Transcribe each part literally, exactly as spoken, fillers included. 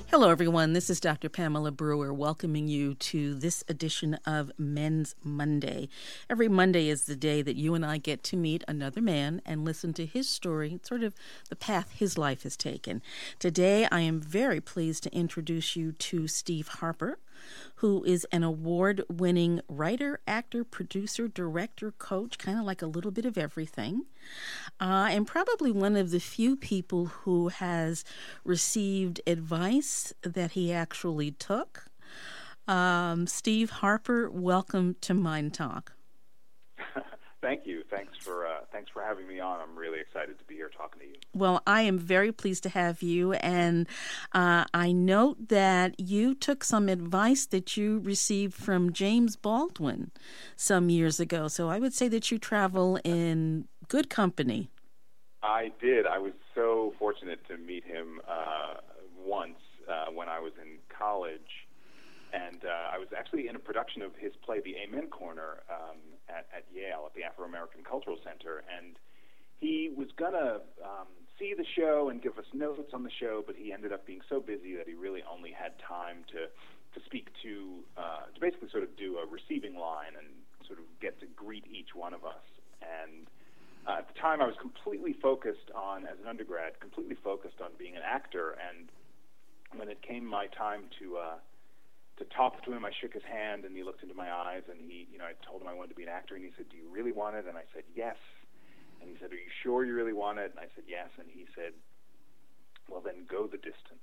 Hello, everyone. This is Doctor Pamela Brewer welcoming you to this edition of Men's Monday. Every Monday is the day that you and I get to meet another man and listen to his story, sort of the path his life has taken. Today, I am very pleased to introduce you to Steve Harper, who is an award-winning writer, actor, producer, director, coach, kind of like a little bit of everything, uh, and probably one of the few people who has received advice that he actually took. Um, Steve Harper, welcome to Mind Talk. Thank you. Thanks for uh, thanks for having me on. I'm really excited to be here talking to you. Well, I am very pleased to have you, and uh, I note that you took some advice that you received from James Baldwin some years ago. So I would say that you travel in good company. I did. I was so fortunate to meet him uh, once uh, when I was in college. And uh, I was actually in a production of his play, The Amen Corner, um, at, at Yale, at the Afro-American Cultural Center. And he was going to um, see the show and give us notes on the show, but he ended up being so busy that he really only had time to, to speak to, uh, to basically sort of do a receiving line and sort of get to greet each one of us. And uh, at the time, I was completely focused on, as an undergrad, completely focused on being an actor. And when it came my time to... Uh, to talk to him, I shook his hand, and he looked into my eyes, and he, you know, I told him I wanted to be an actor, and he said, "Do you really want it?" And I said, "Yes." And he said, "Are you sure you really want it?" And I said, "Yes." And he said, "Well, then go the distance."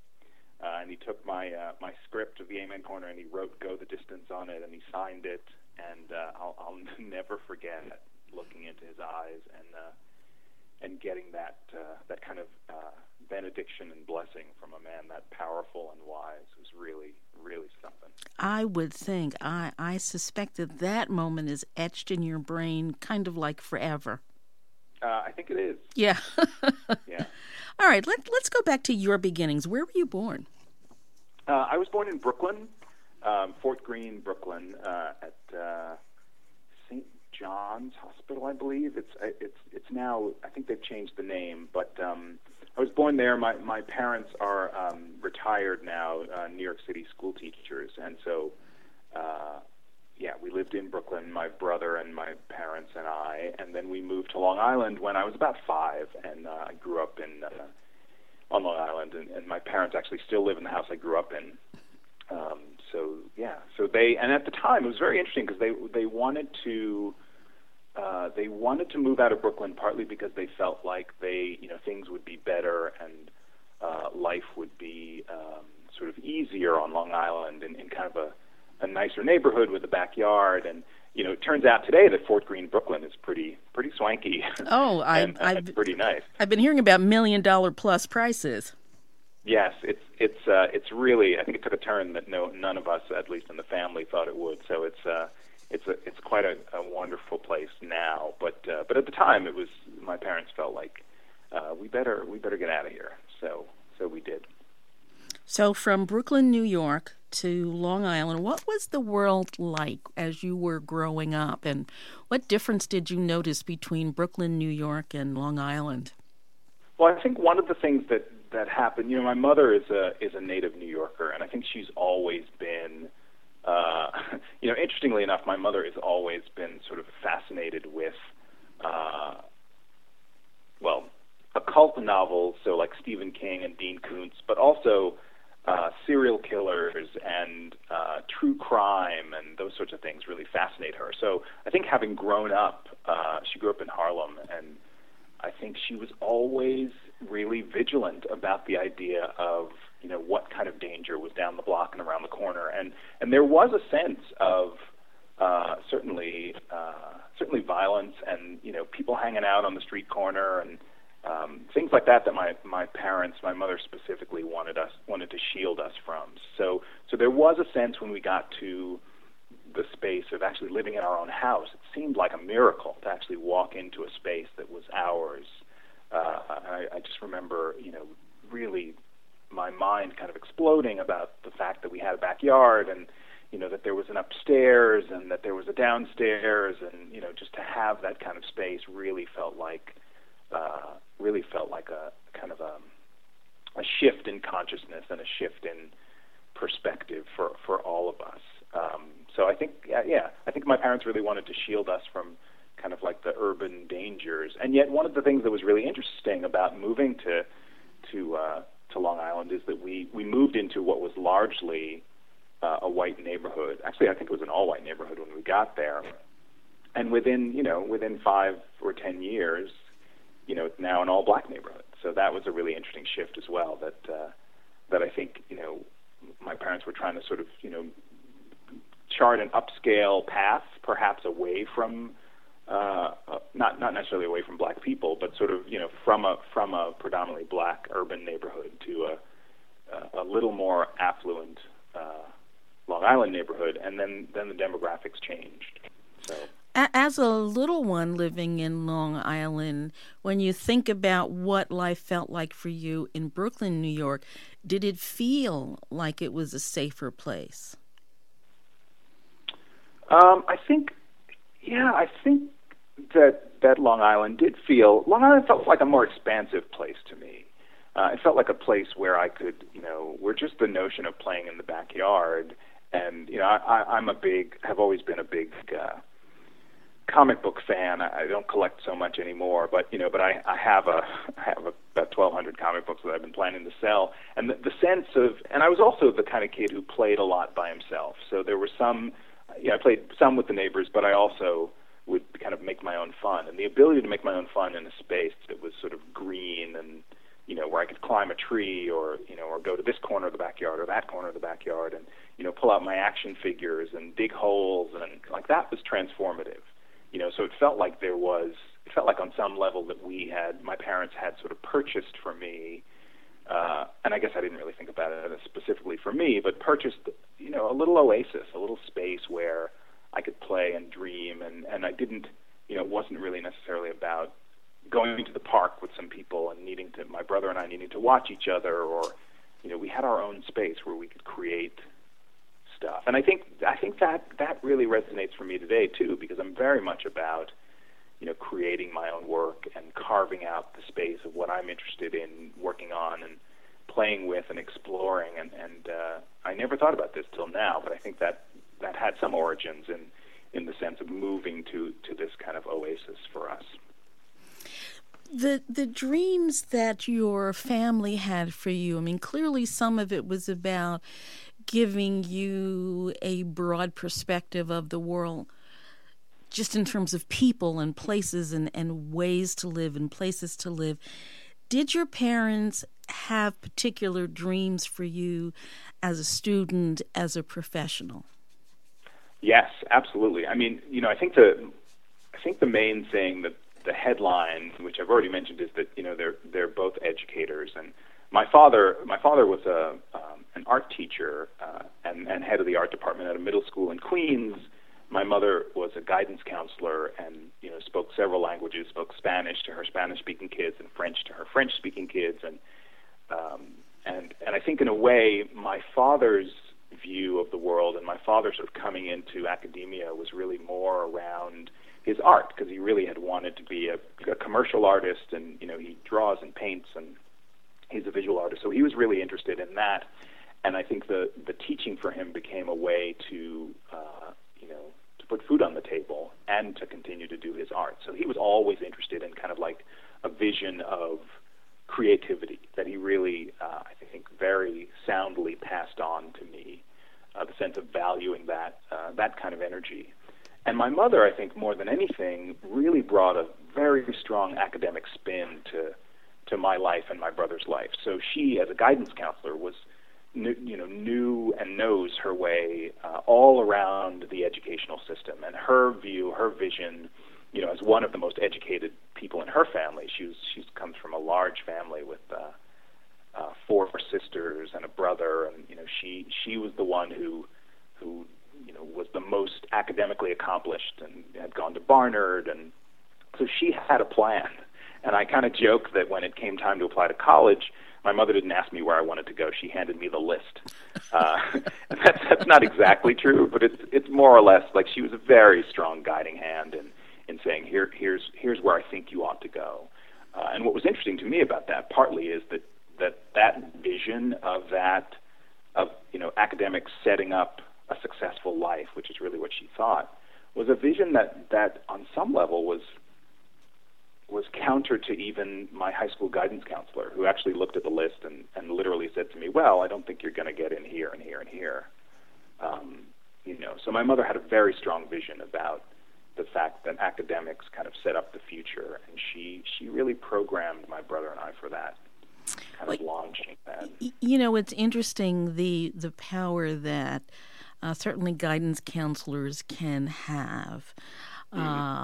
Uh, and he took my uh, my script of The Amen Corner, and he wrote "Go the Distance" on it, and he signed it, and uh, I'll, I'll never forget looking into his eyes and uh, and getting that uh, that kind of uh, benediction and blessing from a man that powerful and wise was really, really something. I would think, I, I suspect that that moment is etched in your brain kind of like forever. Uh, I think it is. Yeah. Yeah. All right, let, let's go back to your beginnings. Where were you born? Uh, I was born in Brooklyn, um, Fort Greene, Brooklyn, uh, at uh, Saint John's Hospital, I believe. It's it's it's now, I think they've changed the name, but um, I was born there. My my parents are um, retired now, uh, New York City school teachers, and so uh, yeah, we lived in Brooklyn, my brother and my parents and I, and then we moved to Long Island when I was about five, and uh, I grew up in uh, on Long Island, and, and my parents actually still live in the house I grew up in. Um, so yeah, so they, and at the time it was very interesting because they they wanted to. Uh, they wanted to move out of Brooklyn partly because they felt like they, you know, things would be better and uh, life would be um, sort of easier on Long Island in, in kind of a, a nicer neighborhood with a backyard. And you know, it turns out today that Fort Greene, Brooklyn, is pretty pretty swanky. Oh, I, and, I've and pretty nice. I've been hearing about million dollar plus prices. Yes, it's it's uh, it's really. I think it took a turn that no none of us, at least in the family, thought it would. So it's. Uh, It's a it's quite a, a wonderful place now, but uh, but at the time it was, my parents felt like uh, we better we better get out of here, so so we did. So from Brooklyn, New York to Long Island, what was the world like as you were growing up, and what difference did you notice between Brooklyn, New York, and Long Island? Well, I think one of the things that, that happened, you know, my mother is a is a native New Yorker, and I think she's always been. Uh, you know, interestingly enough, my mother has always been sort of fascinated with, uh, well, occult novels, so like Stephen King and Dean Koontz, but also uh, serial killers and uh, true crime and those sorts of things really fascinate her. So I think having grown up, uh, she grew up in Harlem, and I think she was always really vigilant about the idea of, you know, what kind of danger was down the block and around the corner, and and there was a sense of uh, certainly uh, certainly violence and, you know, people hanging out on the street corner and um, things like that that my my parents, my mother specifically, wanted us wanted to shield us from. So so there was a sense when we got to the space of actually living in our own house, it seemed like a miracle to actually walk into a space that was ours. Uh, I, I just remember, you know, really. my mind kind of exploding about the fact that we had a backyard and, you know, that there was an upstairs and that there was a downstairs, and, you know, just to have that kind of space really felt like, uh, really felt like a kind of a, a shift in consciousness and a shift in perspective for, for all of us. Um, so I think, yeah, yeah, I think my parents really wanted to shield us from kind of like the urban dangers. And yet one of the things that was really interesting about moving to to uh, to Long Island is that we, we moved into what was largely uh, a white neighborhood. Actually, I think it was an all-white neighborhood when we got there. And within, you know, within five or ten years, you know, it's now an all-black neighborhood. So that was a really interesting shift as well. That uh, that I think, you know, my parents were trying to sort of, you know, chart an upscale path, perhaps away from. Uh, uh, not not necessarily away from black people, but sort of, you know, from a from a predominantly black urban neighborhood to a a, a little more affluent uh, Long Island neighborhood, and then then the demographics changed. So, as a little one living in Long Island, when you think about what life felt like for you in Brooklyn, New York, did it feel like it was a safer place? Um, I think, yeah, I think. That that Long Island did feel Long Island felt like a more expansive place to me. Uh, it felt like a place where I could, you know, where just the notion of playing in the backyard, and you know, I, I, I'm a big, have always been a big uh, comic book fan. I, I don't collect so much anymore, but you know, but I, I have a, I have a, about twelve hundred comic books that I've been planning to sell, and the, the sense of, and I was also the kind of kid who played a lot by himself. So there were some, yeah, I played some with the neighbors, but I also would kind of make my own fun, and the ability to make my own fun in a space that was sort of green and, you know, where I could climb a tree or, you know, or go to this corner of the backyard or that corner of the backyard and, you know, pull out my action figures and dig holes, and like that was transformative, you know, so it felt like there was, it felt like on some level that we had, my parents had sort of purchased for me, uh, and I guess I didn't really think about it as specifically for me, but purchased, you know, a little oasis, a little space where I could play and dream, and, and I didn't, you know, it wasn't really necessarily about going to the park with some people and needing to, my brother and I needing to watch each other, or, you know, we had our own space where we could create stuff. And I think, I think that, that really resonates for me today too, because I'm very much about, you know, creating my own work and carving out the space of what I'm interested in working on and playing with and exploring. And, and uh, I never thought about this till now, but I think that that had some origins in, in the sense of moving to, to this kind of oasis for us. The the dreams that your family had for you, I mean, clearly some of it was about giving you a broad perspective of the world, just in terms of people and places and, and ways to live and places to live. Did your parents have particular dreams for you as a student, as a professional? Yes, absolutely. I mean, you know, I think the I think the main thing, that the headline, which I've already mentioned, is that, you know, they're they're both educators. And my father my father was a um, an art teacher uh, and and head of the art department at a middle school in Queens. My mother was a guidance counselor and, you know, spoke several languages, spoke Spanish to her Spanish-speaking kids and French to her French-speaking kids. And um, and and I think in a way, my father's view of the world and my father sort of coming into academia was really more around his art, because he really had wanted to be a, a commercial artist, and, you know, he draws and paints and he's a visual artist. So he was really interested in that. And I think the, the teaching for him became a way to, uh, you know, to put food on the table and to continue to do his art. So he was always interested in kind of like a vision of creativity that he really, uh, I think, very soundly passed on to me, uh, the sense of valuing that, uh, that kind of energy. And my mother, I think, more than anything, really brought a very strong academic spin to to my life and my brother's life. So she, as a guidance counselor, was, knew, you know, knew and knows her way uh, all around the educational system. And her view, her vision, you know, as one of the most educated people in her family, she was, she comes from a large family with uh, uh, four sisters and a brother, and, you know, she she was the one who who you know, was the most academically accomplished and had gone to Barnard, and so she had a plan. And I kind of joke that when it came time to apply to college, my mother didn't ask me where I wanted to go. She handed me the list. Uh, and that's, that's not exactly true, but it's it's more or less like she was a very strong guiding hand in, in saying, Here, here's here's where I think you ought to go. Uh, and what was interesting to me about that partly is that that that vision of that, of, you know, academics setting up a successful life, which is really what she thought, was a vision that, that on some level was was counter to even my high school guidance counselor, who actually looked at the list and, and literally said to me, well, I don't think you're going to get in here and here and here. Um, you know, so my mother had a very strong vision about the fact that academics kind of set up the future, and she, she really programmed my brother and I for that, kind well, of launching that. You know, it's interesting, the, the power that uh, certainly guidance counselors can have. Mm-hmm.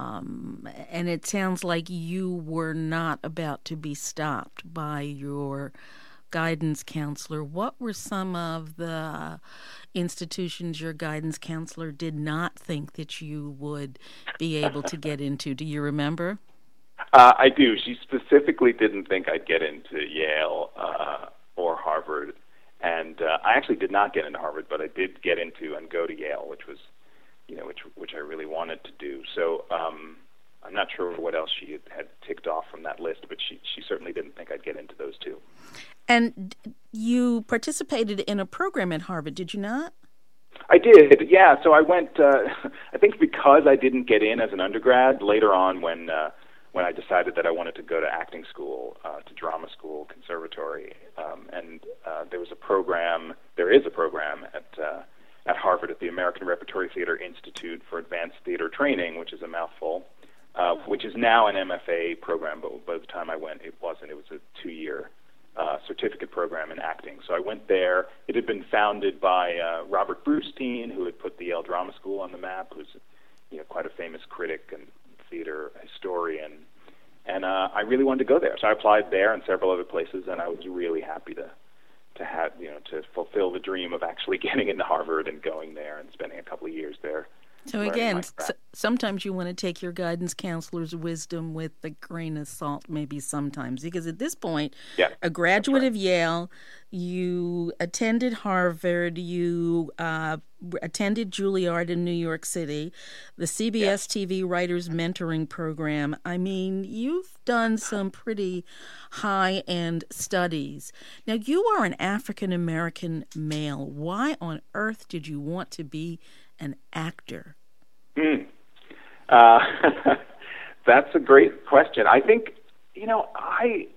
Um, and it sounds like you were not about to be stopped by your guidance counselor. What were some of the institutions your guidance counselor did not think that you would be able to get into? Do you remember? Uh, I do. She specifically didn't think I'd get into Yale uh, or Harvard. And uh, I actually did not get into Harvard, but I did get into and go to Yale, which was you know, which which I really wanted to do. So um, I'm not sure what else she had, had ticked off from that list, but she, she certainly didn't think I'd get into those two. And you participated in a program at Harvard, did you not? I did, yeah. So I went, uh, I think because I didn't get in as an undergrad, later on when uh, when I decided that I wanted to go to acting school, uh, to drama school, conservatory, um, and uh, there was a program, there is a program at uh, at Harvard at the American Repertory Theater Institute for Advanced Theater Training, which is a mouthful, uh, which is now an M F A program, but by the time I went, it wasn't. It was a two-year uh, certificate program in acting. So I went there. It had been founded by uh, Robert Brustein, who had put the Yale Drama School on the map, who's you know, quite a famous critic and theater historian. And uh, I really wanted to go there. So I applied there and several other places, and I was really happy to to have, you know, to fulfill the dream of actually getting into Harvard and going there and spending a couple of years there. So again, s- sometimes you want to take your guidance counselor's wisdom with a grain of salt, maybe sometimes, because at this point, yeah, a graduate right. of Yale, you attended Harvard, you uh, attended Juilliard in New York City, the C B S yeah. T V Writers Mentoring Program. I mean, you've done some pretty high-end studies. Now, you are an African-American male. Why on earth did you want to be an actor? Mm. Uh, that's a great question. I think, you know, I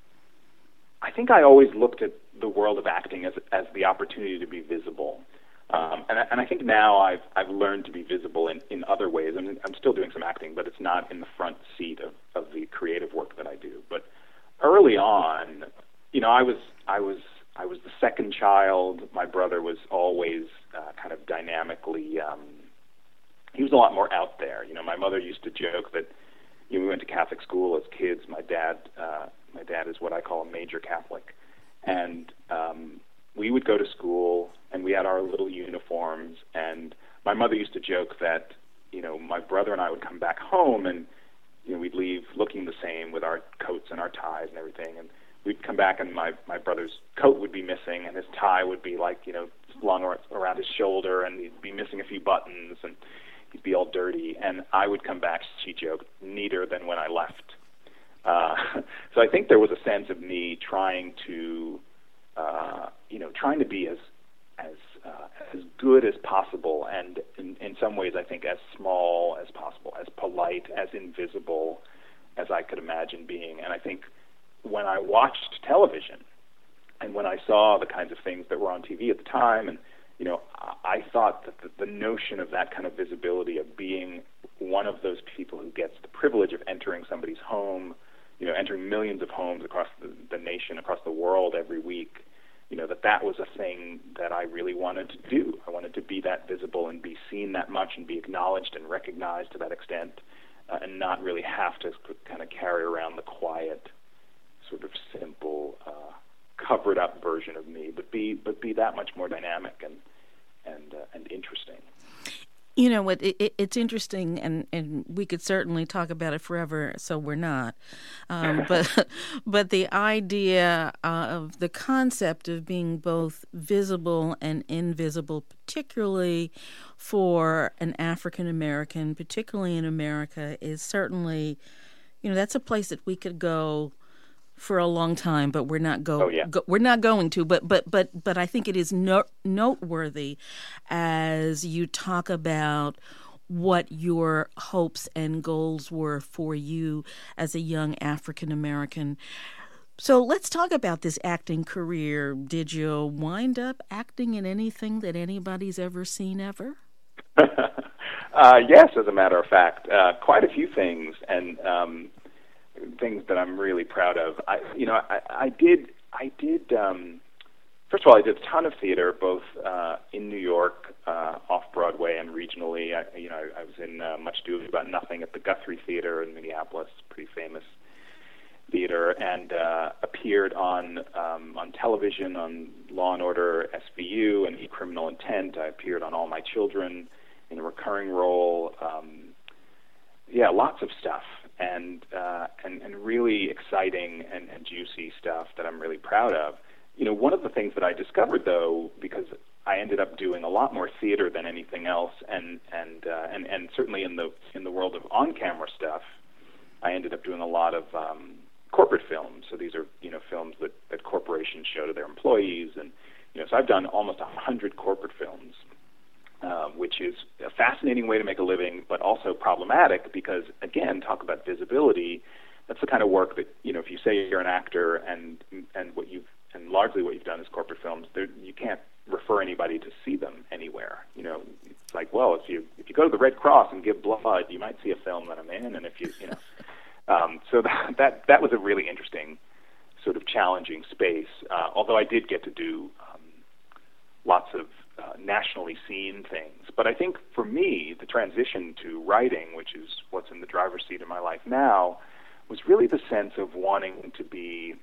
I think I always looked at the world of acting as as the opportunity to be visible. Um, and, I, and I think now I've I've learned to be visible in, in other ways. I mean, I'm still doing some acting, but it's not in the front seat of, of the creative work that I do. But early on, you know, I was I was I was the second child. My brother was always uh, kind of dynamically. Um, he was a lot more out there. You know, my mother used to joke that you know, we went to Catholic school as kids. My dad, uh, my dad is what I call a major Catholic, and um, we would go to school and we had our little uniforms. And my mother used to joke that you know my brother and I would come back home and you know we'd leave looking the same with our coats and our ties and everything, and we'd come back and my, my brother's coat would be missing and his tie would be like, you know, slung around his shoulder and he'd be missing a few buttons and he'd be all dirty. And I would come back, she joked, neater than when I left. Uh, so I think there was a sense of me trying to, uh, you know, trying to be as as uh, as good as possible and in, in some ways I think as small as possible, as polite, as invisible as I could imagine being. And I think when I watched television and when I saw the kinds of things that were on T V at the time, and you know, I thought that the, the notion of that kind of visibility, of being one of those people who gets the privilege of entering somebody's home, you know, entering millions of homes across the, the nation, across the world every week, you know, that that was a thing that I really wanted to do. I wanted to be that visible and be seen that much and be acknowledged and recognized to that extent, uh, and not really have to kind of carry around the quiet, sort of simple, uh, covered up version of me, but be but be that much more dynamic and and uh, and interesting. You know what? It, it, it's interesting, and, and we could certainly talk about it forever. So we're not, um, but but the idea of the concept of being both visible and invisible, particularly for an African American, particularly in America, is certainly, you know, that's a place that we could go for a long time, but we're not go, oh, yeah. go we're not going to. But but but but I think it is no, noteworthy as you talk about what your hopes and goals were for you as a young African American. So let's talk about this acting career. Did you wind up acting in anything that anybody's ever seen ever? uh, yes, as a matter of fact, uh, quite a few things, and um, things that I'm really proud of. I, you know, I, I did, I did. Um, first of all, I did a ton of theater, both uh, in New York, uh, off Broadway, and regionally. I, you know, I, I was in uh, Much Ado About Nothing at the Guthrie Theater in Minneapolis, pretty famous theater, and uh, appeared on um, on television on Law and Order S V U and Criminal Intent. I appeared on All My Children in a recurring role. Um, yeah, lots of stuff, and uh, and and really exciting and, and juicy stuff that I'm really proud of. You know, one of the things that I discovered, though, because I ended up doing a lot more theater than anything else, and and uh, and and certainly in the in the world of on-camera stuff, I ended up doing a lot of um, corporate films. So these are, you know, films that, that corporations show to their employees. And, you know, so I've done almost a hundred corporate films, uh, which is a fascinating way to make a living, but also problematic because, again, talk about visibility. That's the kind of work that, you know, if you say you're an actor and and what you've, and largely what you've done is corporate films, there, you can't refer anybody to see them anywhere. You know, it's like, well, if you, if you go to the Red Cross and give blood, you might see a film that I'm in, and if you, you know, Um, so that, that that was a really interesting, sort of challenging space. Uh, although I did get to do um, lots of uh, nationally seen things. But I think for me, the transition to writing, which is what's in the driver's seat of my life now, was really the sense of wanting to be,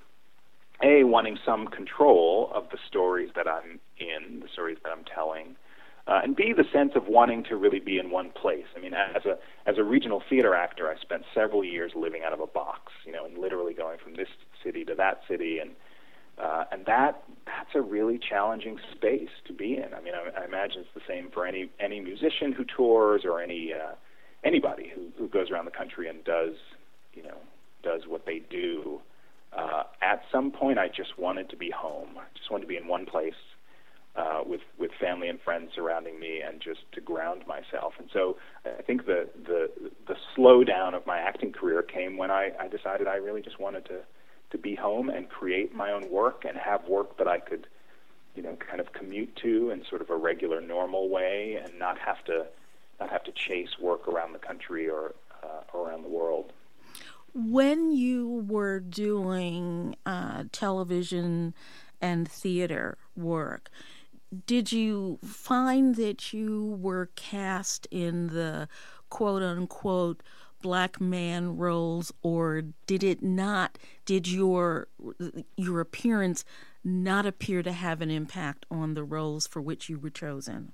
A, wanting some control of the stories that I'm in, the stories that I'm telling, Uh, and B, the sense of wanting to really be in one place. I mean, as a as a regional theater actor, I spent several years living out of a box, you know, and literally going from this city to that city, and uh, and that that's a really challenging space to be in. I mean, I, I imagine it's the same for any any musician who tours or any uh, anybody who, who goes around the country and does, you know, does what they do. Uh, at some point, I just wanted to be home. I just wanted to be in one place. Uh, with with family and friends surrounding me, and just to ground myself. And so I think the the the slowdown of my acting career came when I, I decided I really just wanted to to be home and create my own work and have work that I could, you know, kind of commute to in sort of a regular, normal way, and not have to not have to chase work around the country or uh, around the world. When you were doing uh, television and theater work, did you find that you were cast in the quote-unquote black man roles, or did it not, did your your appearance not appear to have an impact on the roles for which you were chosen?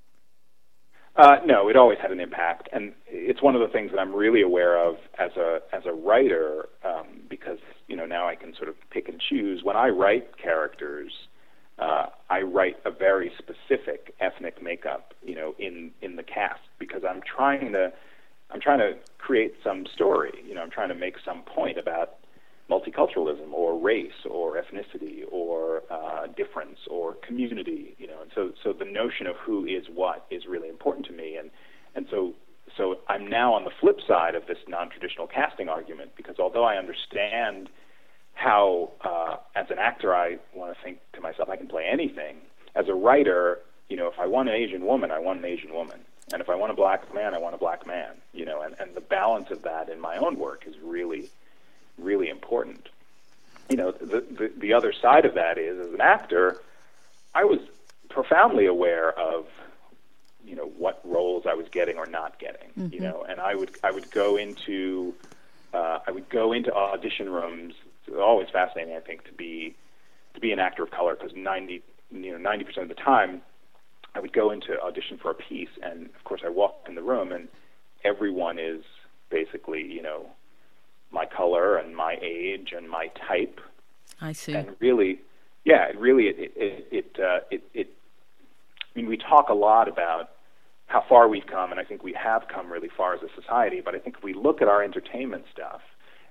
Uh, no, it always had an impact, and it's one of the things that I'm really aware of as a as a writer, um, because, you know, now I can sort of pick and choose. When I write characters, Uh, I write a very specific ethnic makeup, you know, in, in the cast, because I'm trying to I'm trying to create some story. You know, I'm trying to make some point about multiculturalism or race or ethnicity or uh, difference or community. You know, and so so the notion of who is what is really important to me, and and so so I'm now on the flip side of this non-traditional casting argument, because although I understand how, uh, as an actor, I want to think to myself, I can play anything. As a writer, you know, if I want an Asian woman, I want an Asian woman. And if I want a black man, I want a black man, you know, and, and the balance of that in my own work is really, really important. You know, the, the, the other side of that is, as an actor, I was profoundly aware of, you know, what roles I was getting or not getting, mm-hmm. you know, and I would, I would go into, uh, I would go into audition rooms. It's always fascinating, I think, to be to be an actor of color, because ninety you know ninety percent of the time, I would go into audition for a piece, and of course I walk in the room, and everyone is basically, you know, my color and my age and my type. I see. And really, yeah, it really it it it, uh, it it. I mean, we talk a lot about how far we've come, and I think we have come really far as a society. But I think if we look at our entertainment stuff,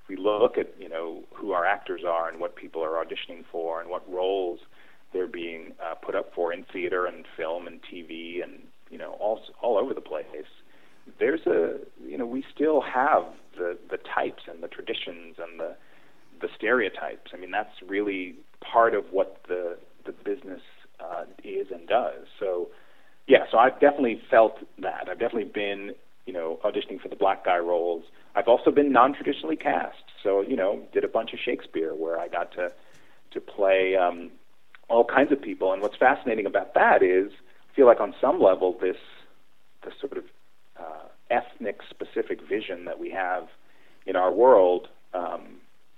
if we look at, you know, who our actors are and what people are auditioning for and what roles they're being uh, put up for in theater and film and T V and, you know, all all over the place, there's a, you know, we still have the, the types and the traditions and the the stereotypes. I mean, that's really part of what the the business uh, is and does. So, yeah, so I've definitely felt that. I've definitely been, you know, auditioning for the black guy roles. I've also been non-traditionally cast. So, you know, did a bunch of Shakespeare where I got to to play um, all kinds of people. And what's fascinating about that is, I feel like on some level, this this sort of uh, ethnic-specific vision that we have in our world um,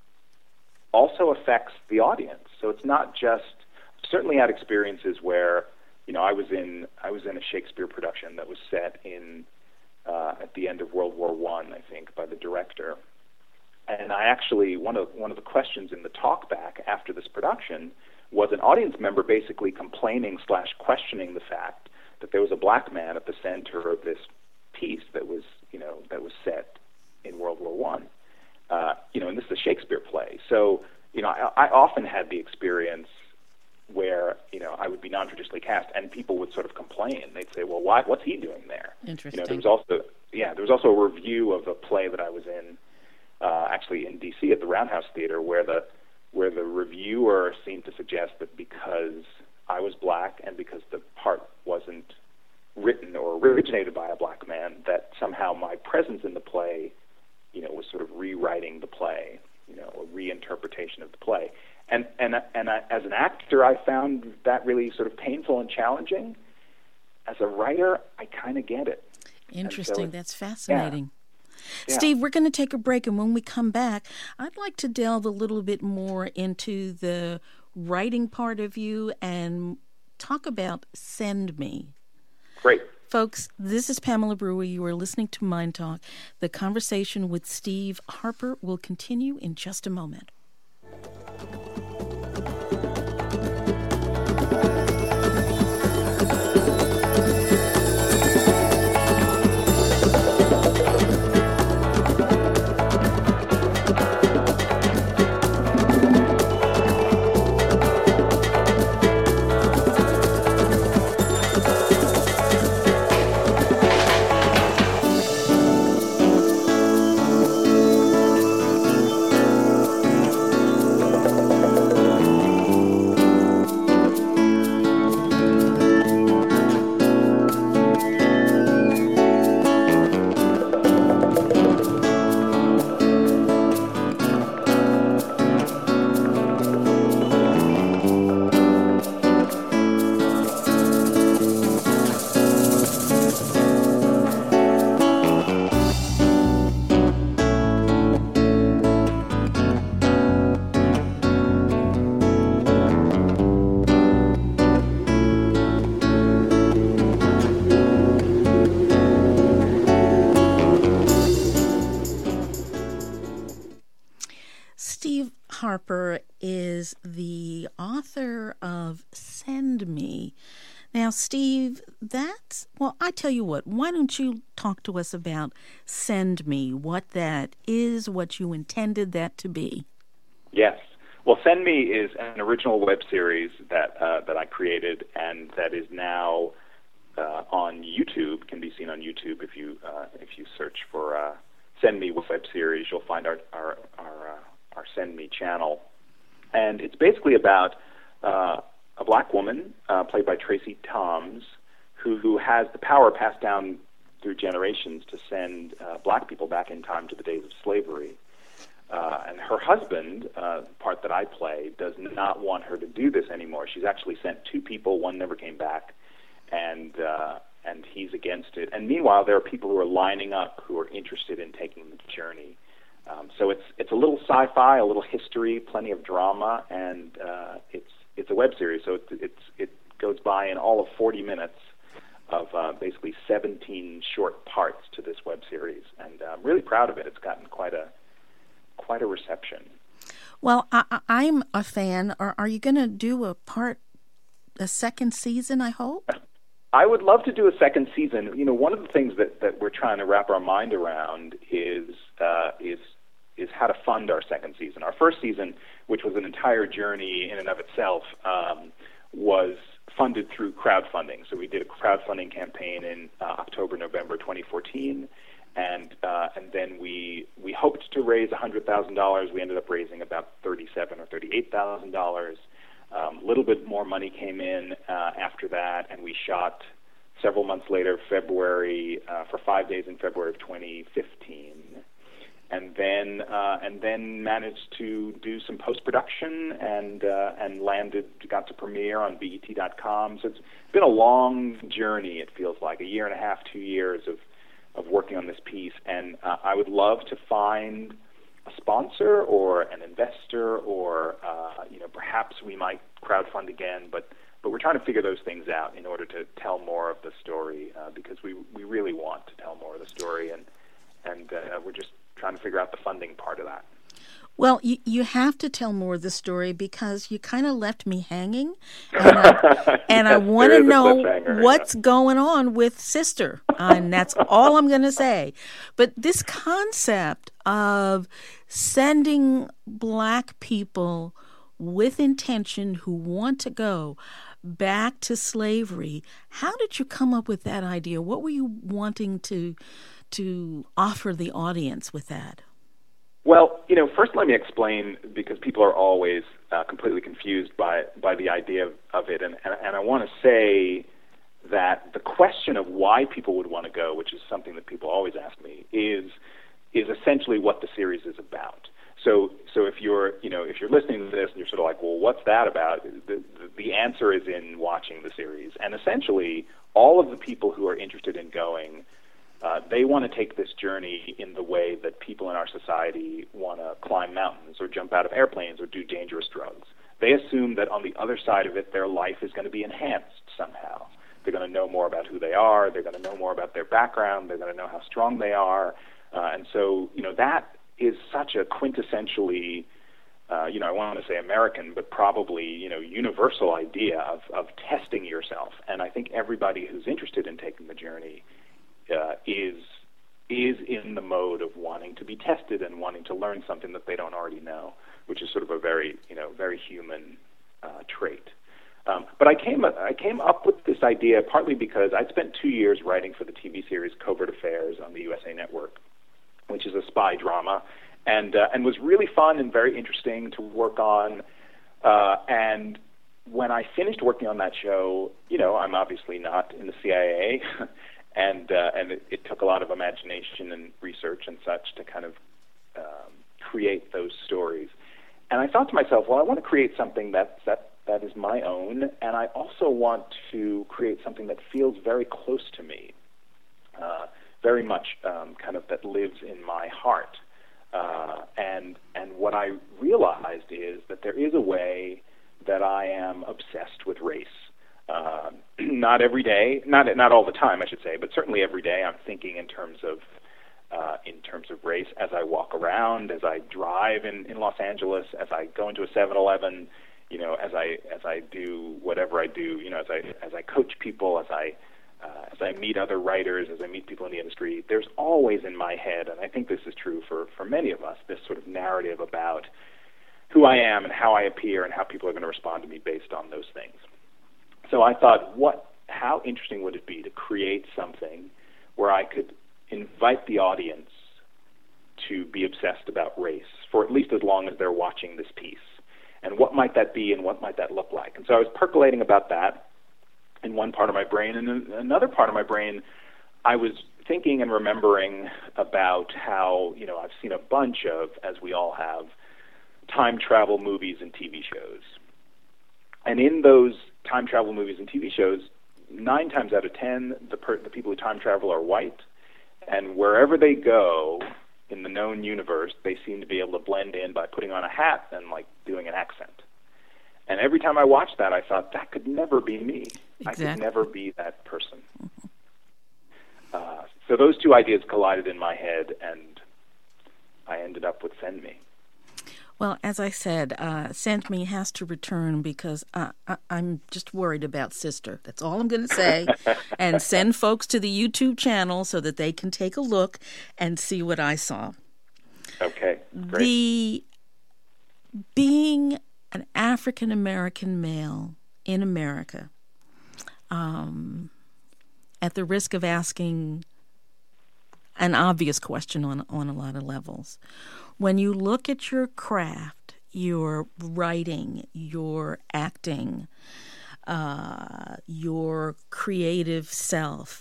also affects the audience. So it's not just, certainly had experiences where, you know, I was in I was in a Shakespeare production that was set in uh, at the end of World War One, I, I think, by the director. And I actually, one of one of the questions in the talkback after this production was an audience member basically complaining slash questioning the fact that there was a black man at the center of this piece that was, you know, that was set in World War One. Uh, you know, and this is a Shakespeare play. So, you know, I, I often had the experience where, you know, I would be non-traditionally cast and people would sort of complain. They'd say, well, why, what's he doing there? Interesting. You know, there was also, yeah, there was also a review of a play that I was in, uh, actually in D C at the Roundhouse Theater, where the where the reviewer seemed to suggest that because I was black and because the part wasn't written or originated by a black man, that somehow my presence in the play, you know, was sort of rewriting the play, you know, a reinterpretation of the play. And and and I, as an actor, I found that really sort of painful and challenging. As a writer, I kind of get it. Interesting. So That's fascinating. Yeah. Steve, we're going to take a break, and when we come back, I'd like to delve a little bit more into the writing part of you and talk about Send Me. Great. Folks, this is Pamela Brewer. You are listening to Mind Talk. The conversation with Steve Harper will continue in just a moment. Steve Harper is the author of Send Me. Now, Steve, that's, well, I tell you what, why don't you talk to us about Send Me, what that is, what you intended that to be? Yes. Well, Send Me is an original web series that uh, that I created and that is now uh, on YouTube, can be seen on YouTube if you uh, if you search for uh, Send Me web series. You'll find our our our, uh, our Send Me channel, and it's basically about uh, a black woman uh, played by Tracy Toms, who who has the power passed down through generations to send uh, black people back in time to the days of slavery. Uh, and her husband, uh, the part that I play, does not want her to do this anymore. She's actually sent two people, one never came back, and uh, and he's against it. And meanwhile, there are people who are lining up who are interested in taking the journey. Um, so it's it's a little sci-fi, a little history, plenty of drama, and uh, it's it's a web series. So it's, it's it goes by in all of forty minutes of uh, basically seventeen short parts to this web series, and I'm really proud of it. It's gotten quite a quite a reception. Well, I, I'm a fan. Are, are you going to do a part, a second season, I hope? I would love to do a second season. You know, one of the things that, that we're trying to wrap our mind around is uh, is is how how to fund our second season. Our first season, which was an entire journey in and of itself, um, was funded through crowdfunding. So we did a crowdfunding campaign in uh, October, November twenty fourteen, and uh, and then we we hoped to raise one hundred thousand dollars. We ended up raising about thirty-seven thousand dollars or thirty-eight thousand dollars. Um, a little bit more money came in uh, after that, and we shot several months later, February, uh, for five days in February of twenty fifteen. And then uh, and then managed to do some post-production and uh, and landed, got to premiere on B E T dot com. So it's been a long journey, it feels like, a year and a half, two years of, of working on this piece. And uh, I would love to find a sponsor or an investor or, uh, you know, perhaps we might crowdfund again. But, but we're trying to figure those things out in order to tell more of the story uh, because we, we really want to tell more of the story. And, and uh, we're just trying to figure out the funding part of that. Well, you, you have to tell more of the story because you kind of left me hanging, and I, and I want to know what's yeah. going on with Sister, and that's all I'm going to say. But this concept of sending Black people with intention who want to go back to slavery, how did you come up with that idea? What were you wanting to to offer the audience with that? Well, you know, first let me explain, because people are always uh, completely confused by, by the idea of, of it. And, and, and I want to say that the question of why people would want to go, which is something that people always ask me, is is essentially what the series is about. So so if you're, you know, if you're listening to this and you're sort of like, well, what's that about? The, the, the answer is in watching the series. And essentially, all of the people who are interested in going, Uh, they want to take this journey in the way that people in our society want to climb mountains or jump out of airplanes or do dangerous drugs. They assume that on the other side of it, their life is going to be enhanced somehow. They're going to know more about who they are. They're going to know more about their background. They're going to know how strong they are. Uh, and so, you know, that is such a quintessentially, uh, you know, I want to say American, but probably, you know, universal idea of, of testing yourself. And I think everybody who's interested in taking the journey Uh, is is in the mode of wanting to be tested and wanting to learn something that they don't already know, which is sort of a very, you know, very human uh, trait. Um, but I came I came up with this idea partly because I'd spent two years writing for the T V series Covert Affairs on the U S A Network, which is a spy drama, and uh, and was really fun and very interesting to work on. Uh, and when I finished working on that show, you know, I'm obviously not in the C I A. And uh, and it, it took a lot of imagination and research and such to kind of um, create those stories. And I thought to myself, well, I want to create something that that that is my own, and I also want to create something that feels very close to me, uh, very much um, kind of that lives in my heart. Uh, and and what I realized is that there is a way that I am obsessed with race. Uh, not every day, not not all the time, I should say, but certainly every day I'm thinking in terms of uh, in terms of race as I walk around, as I drive in, in Los Angeles, as I go into a seven eleven, you know, as I as I do whatever I do, you know, as I as I coach people, as I uh, as I meet other writers, as I meet people in the industry. There's always in my head, and I think this is true for for many of us, this sort of narrative about who I am and how I appear and how people are going to respond to me based on those things. So I thought, what? How interesting would it be to create something where I could invite the audience to be obsessed about race for at least as long as they're watching this piece? And what might that be, and what might that look like? And so I was percolating about that in one part of my brain, and in another part of my brain, I was thinking and remembering about how, you know, I've seen a bunch of, as we all have, time travel movies and T V shows. And in those time travel movies and T V shows, nine times out of ten, the, per- the people who time travel are white, and wherever they go in the known universe, they seem to be able to blend in by putting on a hat and like doing an accent. And every time I watched that, I thought that could never be me. Exactly. I could never be that person. Mm-hmm. Uh, so those two ideas collided in my head, and I ended up with Send Me. Well, as I said, uh, Send Me has to return because uh, I, I'm just worried about Sister. That's all I'm going to say. And send folks to the YouTube channel so that they can take a look and see what I saw. Okay, great. The being an African American male in America, um, at the risk of asking an obvious question on on a lot of levels, when you look at your craft, your writing, your acting, uh, your creative self,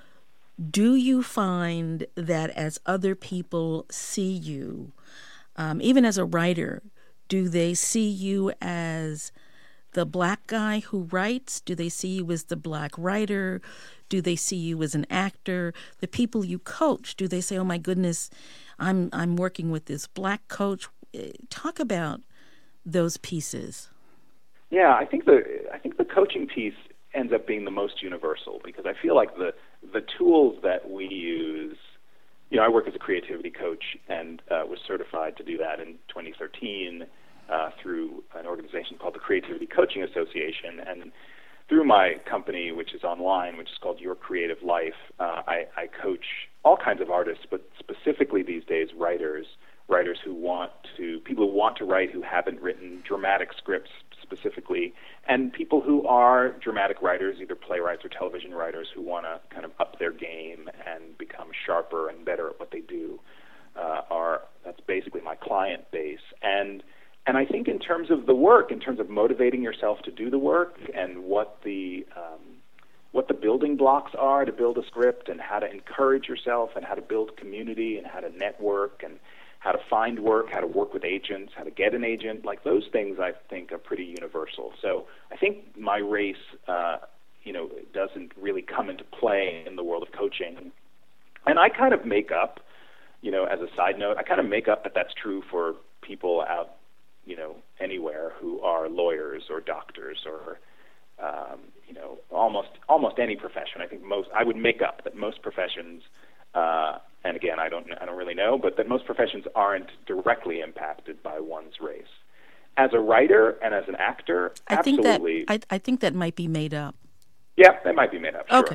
do you find that as other people see you, um, even as a writer, do they see you as the black guy who writes? Do they see you as the black writer? Do they see you as an actor? The people you coach, do they say, "Oh my goodness, I'm I'm working with this black coach"? Talk about those pieces. Yeah, I think the I think the coaching piece ends up being the most universal, because I feel like the the tools that we use. You know, I work as a creativity coach and uh, was certified to do that in twenty thirteen uh, through an organization called the Creativity Coaching Association. And through my company, which is online, which is called Your Creative Life, uh, I, I coach all kinds of artists, but specifically these days writers, writers who want to, people who want to write who haven't written dramatic scripts specifically, and people who are dramatic writers, either playwrights or television writers, who want to kind of up their game and become sharper and better at what they do. Uh, are that's basically my client base. And and I think in terms of the work, in terms of motivating yourself to do the work, and what the um, what the building blocks are to build a script, and how to encourage yourself, and how to build community, and how to network, and how to find work, how to work with agents, how to get an agent, like those things I think are pretty universal. So I think my race, uh, you know, doesn't really come into play in the world of coaching. And I kind of make up, you know, as a side note, I kind of make up that that's true for people out, you know, anywhere who are lawyers or doctors or, um, you know, almost almost any profession. I think most, I would make up that most professions, uh, and again, I don't I don't really know, but that most professions aren't directly impacted by one's race. As a writer and as an actor, I absolutely. Think that, I, I think that might be made up. Yeah, that might be made up, sure. Okay.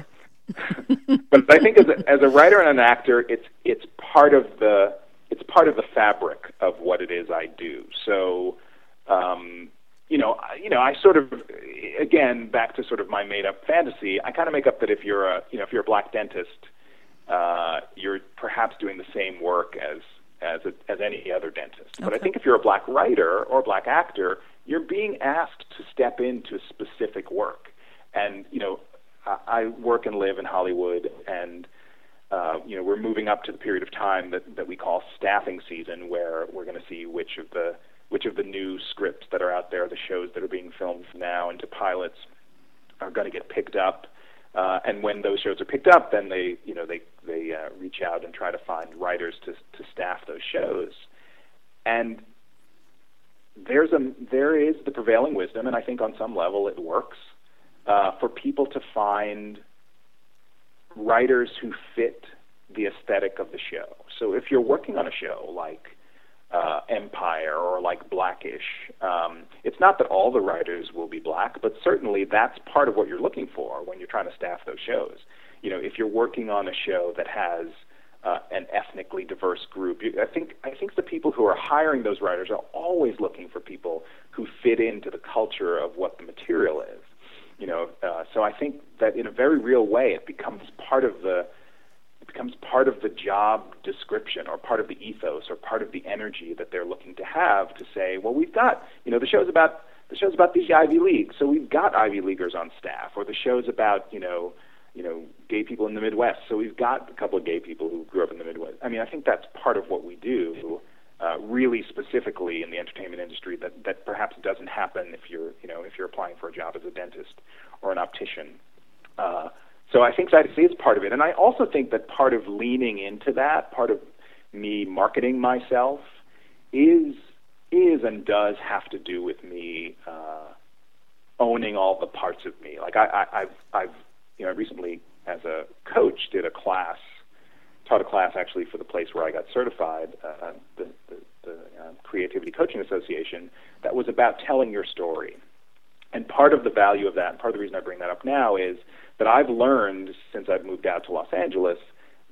But I think as a, as a writer and an actor, it's it's part of the it's part of the fabric of what it is I do. So, um, you know, I, you know, I sort of, again, back to sort of my made up fantasy. I kind of make up that if you're a you know if you're a black dentist, Uh, you're perhaps doing the same work as as a, as any other dentist. Okay. But I think if you're a black writer or a black actor, you're being asked to step into specific work. And you know, I, I work and live in Hollywood, and uh, you know, we're moving up to the period of time that, that we call staffing season, where we're going to see which of the which of the new scripts that are out there, the shows that are being filmed now into pilots, are going to get picked up. Uh, and when those shows are picked up, then they, you know, they they uh, reach out and try to find writers to to staff those shows. And there's a there is the prevailing wisdom, and I think on some level it works, uh, for people to find writers who fit the aesthetic of the show. So if you're working on a show like Uh, Empire or like Blackish, um, it's not that all the writers will be black, but certainly that's part of what you're looking for when you're trying to staff those shows. You know, if you're working on a show that has uh, an ethnically diverse group, you, I think I think the people who are hiring those writers are always looking for people who fit into the culture of what the material is. You know, uh, so I think that in a very real way, it becomes part of the becomes part of the job description, or part of the ethos, or part of the energy that they're looking to have to say, well, we've got, you know, the show's about the show's about the Ivy League, so we've got Ivy Leaguers on staff, or the show's about, you know, you know, gay people in the Midwest, so we've got a couple of gay people who grew up in the Midwest. I mean, I think that's part of what we do, uh, really specifically in the entertainment industry, that that perhaps doesn't happen if you're, you know, if you're applying for a job as a dentist or an optician. Uh, So I think that is part of it. And I also think that part of leaning into that, part of me marketing myself, is is and does have to do with me uh, owning all the parts of me. Like I, I, I've, I've, you know, recently as a coach did a class, taught a class actually for the place where I got certified, uh, the, the, the uh, Creativity Coaching Association, that was about telling your story. And part of the value of that, and part of the reason I bring that up now, is that I've learned since I've moved out to Los Angeles that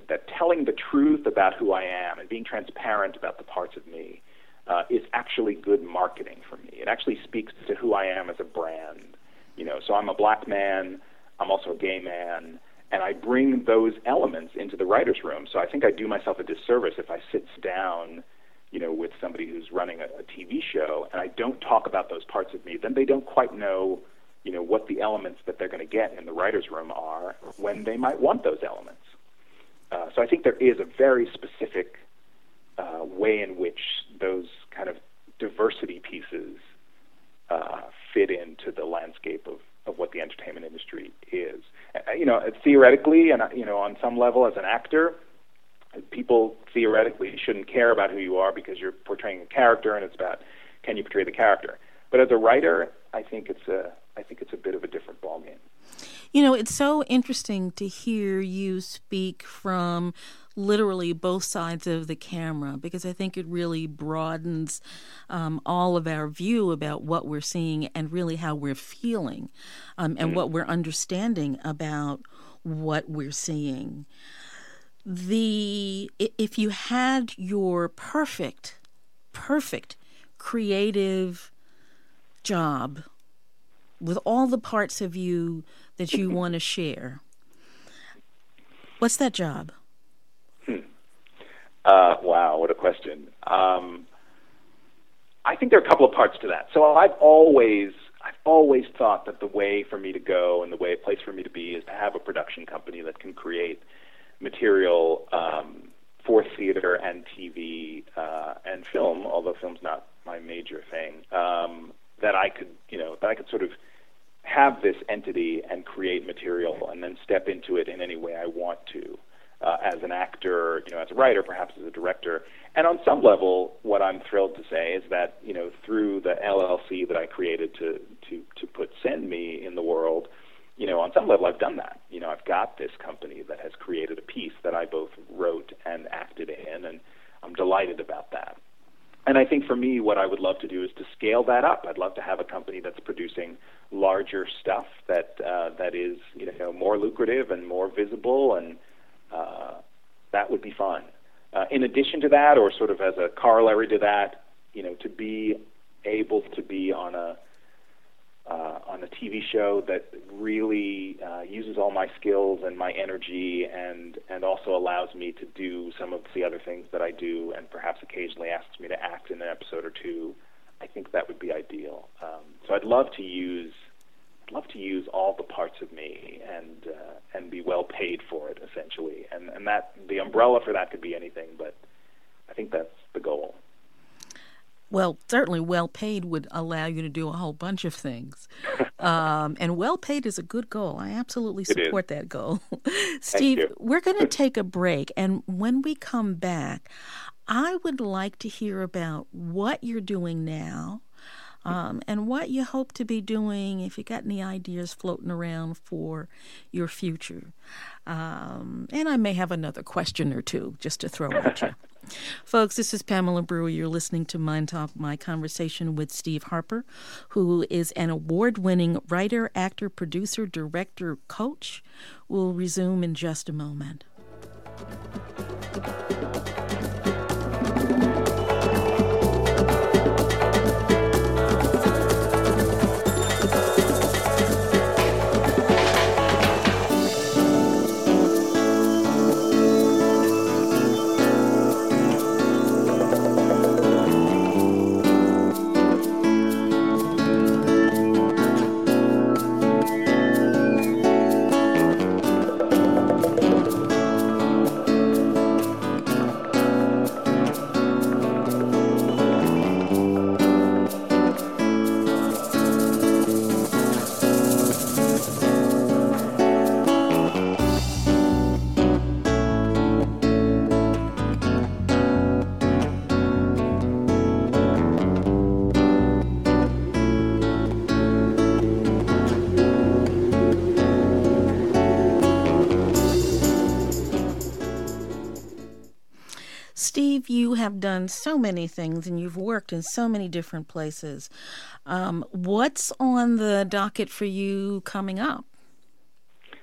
that telling the truth about who I am and being transparent about the parts of me uh, is actually good marketing for me. It actually speaks to who I am as a brand. You know, so I'm a black man, I'm also a gay man, and I bring those elements into the writer's room. So I think I do myself a disservice if I sit down, you know, with somebody who's running a, a T V show and I don't talk about those parts of me. Then they don't quite know, you know, what the elements that they're going to get in the writer's room are when they might want those elements. Uh, so I think there is a very specific uh, way in which those kind of diversity pieces uh, fit into the landscape of, of what the entertainment industry is. Uh, you know, theoretically, and you know, on some level, as an actor, people theoretically shouldn't care about who you are because you're portraying a character, and it's about can you portray the character. But as a writer, I think it's a I think it's a bit of a different ballgame. You know, it's so interesting to hear you speak from literally both sides of the camera, because I think it really broadens um, all of our view about what we're seeing and really how we're feeling um, and mm-hmm. what we're understanding about what we're seeing. The if you had your perfect, perfect creative job with all the parts of you that you want to share, what's that job? Hmm. Uh, wow, what a question. Um, I think there are a couple of parts to that. So I've always, I've always thought that the way for me to go and the way, place for me to be is to have a production company that can create material um, for theater and T V uh, and film, although film's not my major thing, um, that I could, you know, that I could sort of have this entity and create material and then step into it in any way I want to, uh, as an actor, you know, as a writer, perhaps as a director. And on some level, what I'm thrilled to say is that, you know, through the L L C that I created to, to, to put Send Me in the world, you know, on some level I've done that. You know, I've got this company that has created a piece that I both wrote and acted in, and I'm delighted about that. And I think for me, what I would love to do is to scale that up. I'd love to have a company that's producing larger stuff that uh, that is, you know, more lucrative and more visible, and uh, that would be fun. Uh, in addition to that, or sort of as a corollary to that, you know, to be able to be on a uh, on a T V show that really uh, uses all my skills and my energy, and and also allows me to do some of the other things that I do, and perhaps occasionally asks me to act in an episode or two, I think that would be ideal. Um, so I'd love to use, I'd love to use all the parts of me and uh, and be well paid for it, essentially. And and that the umbrella for that could be anything, but I think that's the goal. Well, certainly well paid would allow you to do a whole bunch of things. Um, and well paid is a good goal. I absolutely support that goal. Steve, we're going to take a break. And when we come back, I would like to hear about what you're doing now um, and what you hope to be doing, if you got any ideas floating around for your future. Um, and I may have another question or two just to throw at you. Folks, this is Pamela Brewer. You're listening to Mind Talk, my conversation with Steve Harper, who is an award-winning writer, actor, producer, director, coach. We'll resume in just a moment. Steve, you have done so many things and you've worked in so many different places. Um, what's on the docket for you coming up?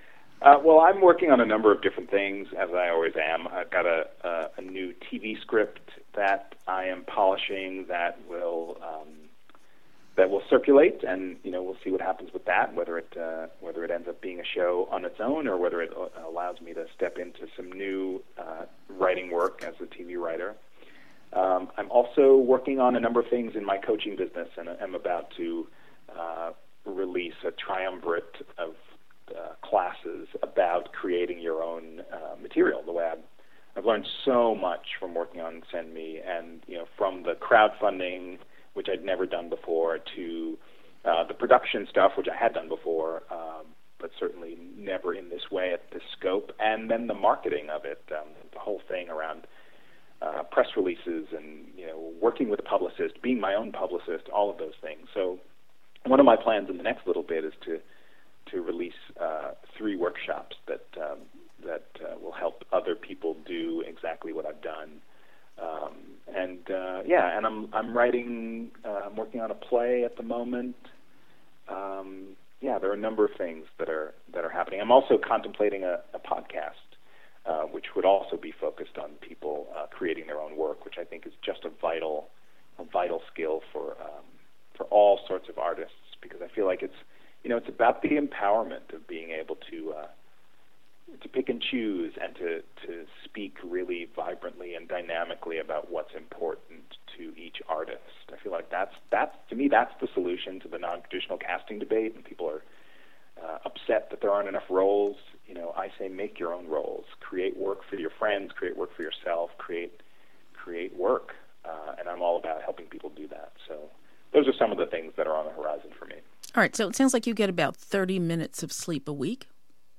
Uh, well, I'm working on a number of different things, as I always am. I've got a, a, a new T V script that I am polishing that will um, that will circulate, and you know we'll see what happens with that. Whether it uh, whether it ends up being a show on its own, or whether it uh, allows me to step into some new uh, writing work as a T V writer. Um, I'm also working on a number of things in my coaching business, and I'm about to uh, release a triumvirate of uh, classes about creating your own uh, material. The way I've, I've learned so much from working on Send Me, and you know, from the crowdfunding, which I'd never done before, to uh, the production stuff, which I had done before, um, but certainly never in this way at this scope, and then the marketing of it, um, the whole thing around uh, press releases and you know, working with a publicist, being my own publicist, all of those things. So one of my plans in the next little bit is to to release uh, three workshops that um, that uh, will help other people do exactly what I've done. Um, and uh, yeah, and I'm I'm writing. Uh, I'm working on a play at the moment. Um, yeah, there are a number of things that are that are happening. I'm also contemplating a, a podcast, uh, which would also be focused on people uh, creating their own work, which I think is just a vital a vital skill for um, for all sorts of artists, because I feel like it's you know it's about the empowerment of being able to. Uh, to pick and choose and to, to speak really vibrantly and dynamically about what's important to each artist. I feel like that's, that's to me, that's the solution to the non-traditional casting debate, and people are uh, upset that there aren't enough roles. You know, I say make your own roles. Create work for your friends, create work for yourself, create create work, uh, and I'm all about helping people do that. So those are some of the things that are on the horizon for me. All right, so it sounds like you get about thirty minutes of sleep a week.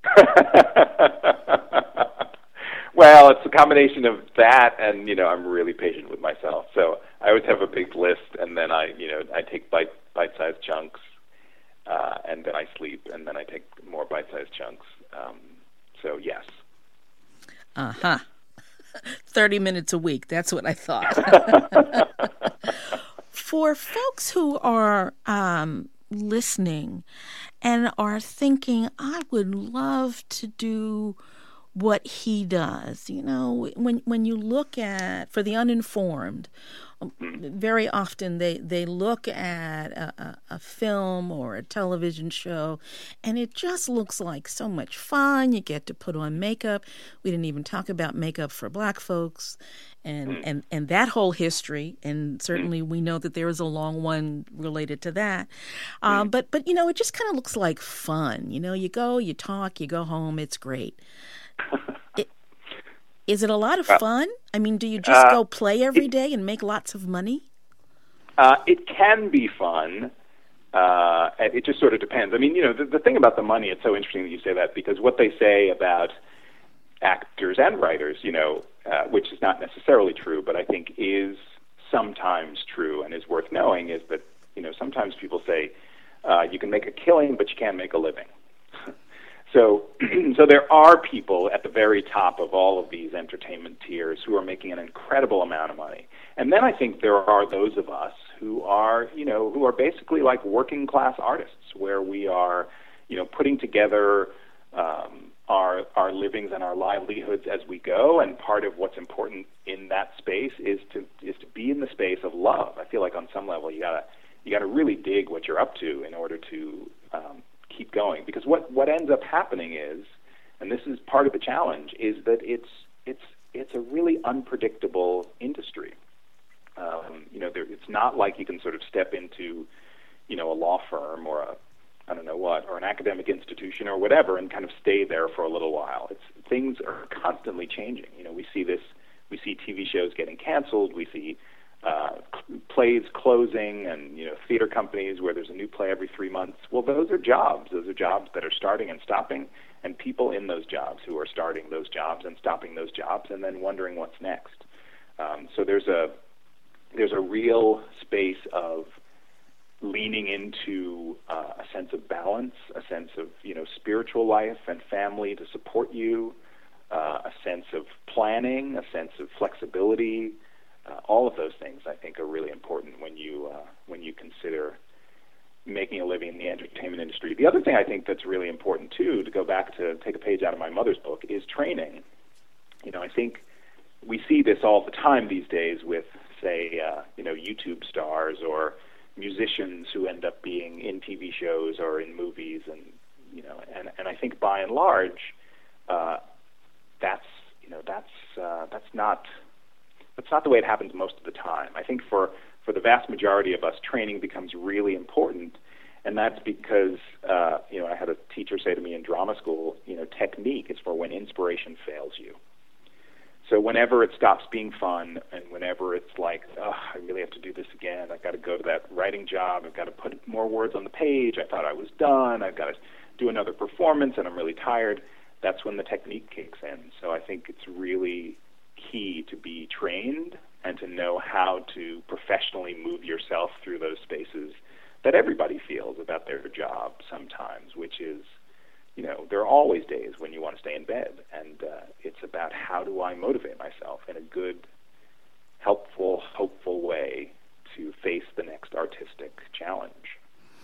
Well, it's a combination of that, and you know, I'm really patient with myself. So I always have a big list, and then I, you know, I take bite bite-sized chunks, uh, and then I sleep, and then I take more bite-sized chunks. Um, so yes. Uh huh. Thirty minutes a week. That's what I thought. For folks who are um, listening and are thinking, I would love to do what he does. You know, when when you look at, for the uninformed, very often they, they look at a, a, a film or a television show, and it just looks like so much fun. You get to put on makeup. We didn't even talk about makeup for Black folks and, and, and that whole history. And certainly we know that there is a long one related to that. Uh, but, but, you know, it just kind of looks like fun. You know, you go, you talk, you go home. It's great. It, Is it a lot of fun? I mean, do you just uh, go play every it, day and make lots of money? Uh, it can be fun. Uh, it just sort of depends. I mean, you know, the, the thing about the money, it's so interesting that you say that, because what they say about actors and writers, you know, uh, which is not necessarily true, but I think is sometimes true and is worth knowing, is that, you know, sometimes people say uh, you can make a killing, but you can't make a living. So, so there are people at the very top of all of these entertainment tiers who are making an incredible amount of money. And then I think there are those of us who are, you know, who are basically like working class artists, where we are, you know, putting together um, our our livings and our livelihoods as we go. And part of what's important in that space is to is to be in the space of love. I feel like on some level you gotta you gotta really dig what you're up to in order to um, keep going, because what, what ends up happening is, and this is part of the challenge, is that it's it's it's a really unpredictable industry. Um, you know, there, it's not like you can sort of step into, you know, a law firm or a I don't know what, or an academic institution or whatever, and kind of stay there for a little while. It's things are constantly changing. You know, we see this, we see T V shows getting canceled, we see Uh, plays closing, and you know, theater companies where there's a new play every three months. Well, those are jobs. Those are jobs that are starting and stopping, and people in those jobs who are starting those jobs and stopping those jobs, and then wondering what's next. Um, so there's a there's a real space of leaning into uh, a sense of balance, a sense of you know spiritual life and family to support you, uh, a sense of planning, a sense of flexibility. Uh, all of those things, I think, are really important when you uh, when you consider making a living in the entertainment industry. The other thing I think that's really important, too, to go back to take a page out of my mother's book, is training. You know, I think we see this all the time these days with, say, uh, you know, YouTube stars or musicians who end up being in T V shows or in movies, and you know, and, and I think by and large, uh, that's you know that's uh, that's not that's not the way it happens most of the time. I think for for the vast majority of us, training becomes really important, and that's because uh, you know I had a teacher say to me in drama school, you know, technique is for when inspiration fails you. So whenever it stops being fun, and whenever it's like, oh, I really have to do this again, I've got to go to that writing job, I've got to put more words on the page, I thought I was done, I've got to do another performance, and I'm really tired, that's when the technique kicks in. So I think it's really key to be trained and to know how to professionally move yourself through those spaces that everybody feels about their job sometimes, which is, you know, there are always days when you want to stay in bed, and uh, it's about how do I motivate myself in a good, helpful, hopeful way to face the next artistic challenge.